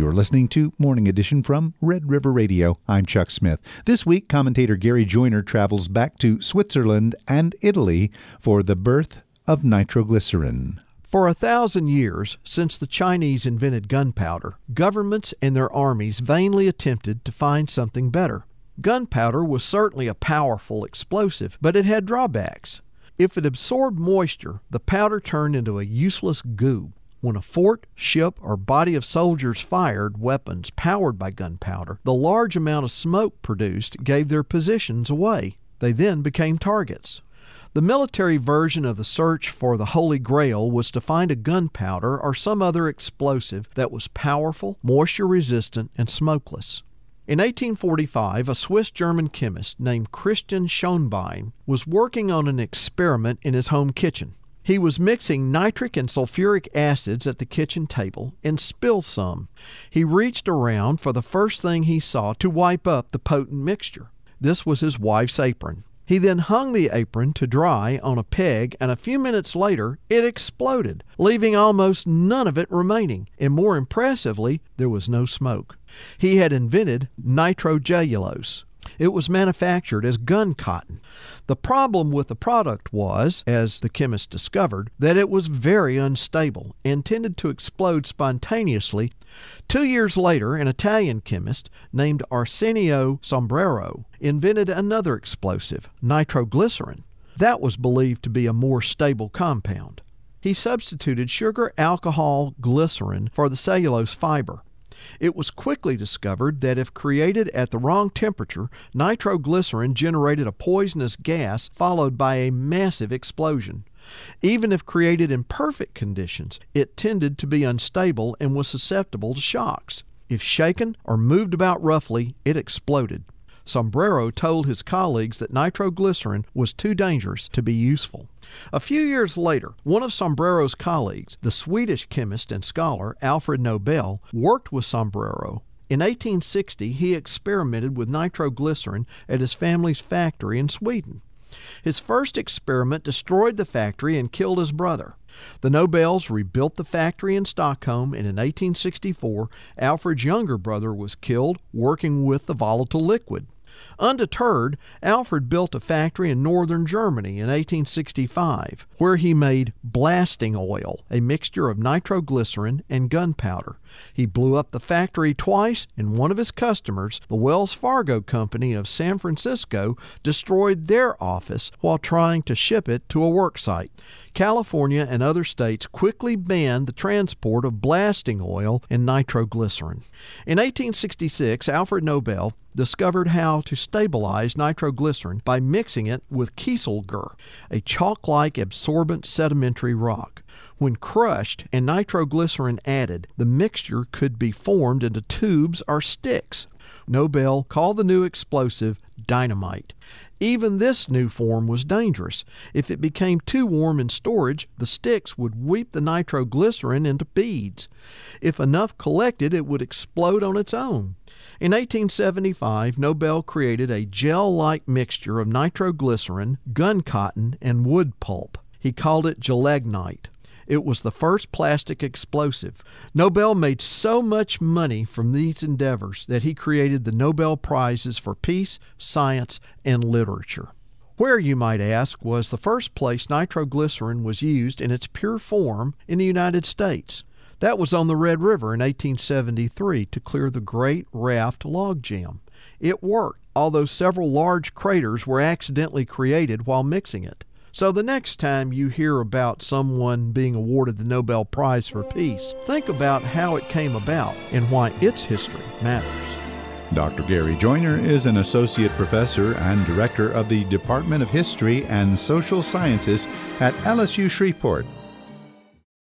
You're listening to Morning Edition from Red River Radio. I'm Chuck Smith. This week, commentator Gary Joyner travels back to Switzerland and Italy for the birth of nitroglycerin. For 1,000 years, since the Chinese invented gunpowder, governments and their armies vainly attempted to find something better. Gunpowder was certainly a powerful explosive, but it had drawbacks. If it absorbed moisture, the powder turned into a useless goo. When a fort, ship, or body of soldiers fired weapons powered by gunpowder, the large amount of smoke produced gave their positions away. They then became targets. The military version of the search for the Holy Grail was to find a gunpowder or some other explosive that was powerful, moisture-resistant, and smokeless. In 1845, a Swiss-German chemist named Christian Schonbein was working on an experiment in his home kitchen. He was mixing nitric and sulfuric acids at the kitchen table and spilled some. He reached around for the first thing he saw to wipe up the potent mixture. This was his wife's apron. He then hung the apron to dry on a peg, and a few minutes later it exploded, leaving almost none of it remaining, and more impressively, there was no smoke. He had invented nitrogellulose. It was manufactured as gun cotton. The problem with the product was, as the chemist discovered, that it was very unstable and tended to explode spontaneously. 2 years later, an Italian chemist named Arsenio Sombrero invented another explosive, nitroglycerin. That was believed to be a more stable compound. He substituted sugar alcohol glycerin for the cellulose fiber. It was quickly discovered that if created at the wrong temperature, nitroglycerin generated a poisonous gas followed by a massive explosion. Even if created in perfect conditions, it tended to be unstable and was susceptible to shocks. If shaken or moved about roughly, it exploded. Sombrero told his colleagues that nitroglycerin was too dangerous to be useful. A few years later, one of Sombrero's colleagues, the Swedish chemist and scholar Alfred Nobel, worked with Sombrero. In 1860, he experimented with nitroglycerin at his family's factory in Sweden. His first experiment destroyed the factory and killed his brother. The Nobels rebuilt the factory in Stockholm, and in 1864, Alfred's younger brother was killed working with the volatile liquid. Undeterred, Alfred built a factory in northern Germany in 1865, where he made blasting oil, a mixture of nitroglycerin and gunpowder. He blew up the factory twice, and one of his customers, the Wells Fargo Company of San Francisco, destroyed their office while trying to ship it to a work site. California and other states quickly banned the transport of blasting oil and nitroglycerin. In 1866, Alfred Nobel discovered how to stabilize nitroglycerin by mixing it with kieselguhr, a chalk-like absorbent sedimentary rock. When crushed and nitroglycerin added, the mixture could be formed into tubes or sticks. Nobel called the new explosive dynamite. Even this new form was dangerous. If it became too warm in storage, the sticks would weep the nitroglycerin into beads. If enough collected, it would explode on its own. In 1875, Nobel created a gel-like mixture of nitroglycerin, gun cotton, and wood pulp. He called it gelignite. It was the first plastic explosive. Nobel made so much money from these endeavors that he created the Nobel Prizes for Peace, Science, and Literature. Where, you might ask, was the first place nitroglycerin was used in its pure form in the United States? That was on the Red River in 1873 to clear the Great Raft Logjam. It worked, although several large craters were accidentally created while mixing it. So the next time you hear about someone being awarded the Nobel Prize for Peace, think about how it came about and why its history matters. Dr. Gary Joyner is an associate professor and director of the Department of History and Social Sciences at LSU Shreveport.